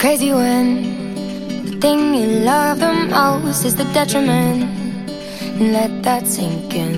crazy when the thing you love the most is the detriment. Let that sink in.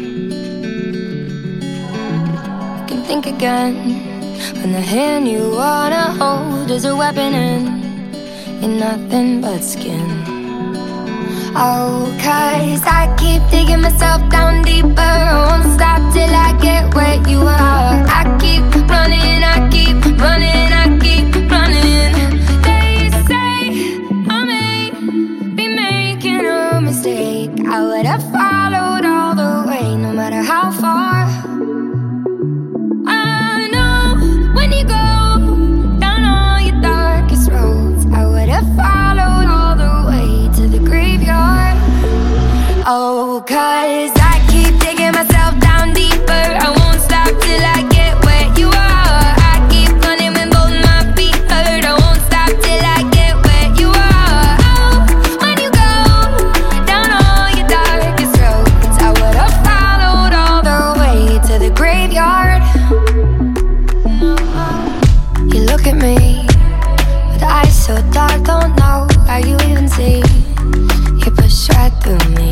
You can think again when the hand you wanna hold is a weapon and you're nothing but skin. Oh, 'cause I keep digging myself down deeper. I won't stop till I get where you are. I keep running, I keep running, I keep running. They say I may be making a mistake. I would have followed all the way, no matter how far. I know when you go down all your darkest roads, I would have followed all the way to the graveyard. Oh, 'cause I keep digging myself down deeper. I won't stop till I get where you are. I keep running when both my feet hurt. I won't stop till I get where you are. Oh, when you go down all your darkest roads, I would have followed all the way to the graveyard. You look at me with eyes so dark, don't know how you even see. You push right through me.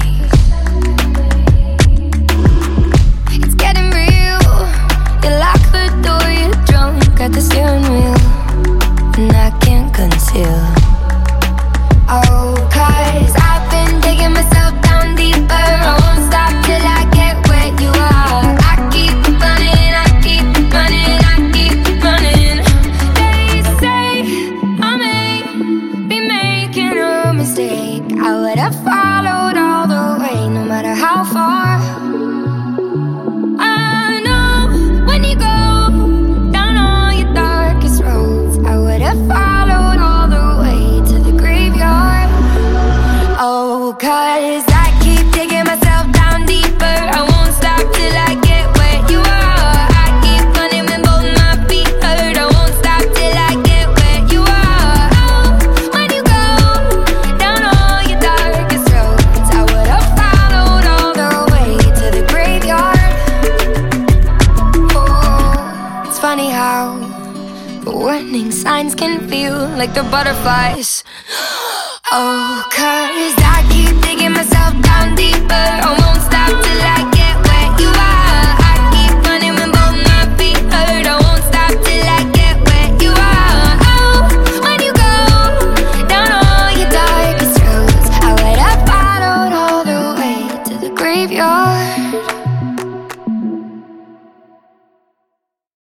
It's getting real. You lock the door, you're drunk at the steering wheel, and I can't conceal. Oh, 'cause I've been digging myself down deeper. I won't stop till I get where you are. I keep running, I keep running, I keep running. They say I may be making a mistake. I would have followed all the way, no matter how far. I know when you go down all your darkest roads, I would have followed all the way to the graveyard. Oh, 'cause I keep digging myself down deeper. I won't stop till I get where you are. I keep running when both my feet hurt. I won't stop till I get where you are. Oh, when you go down all your darkest roads, I would have followed all the way to the graveyard. Oh, it's funny how the warning signs can feel like the butterflies. Oh, 'cause I keep digging myself down deeper. I won't stop till I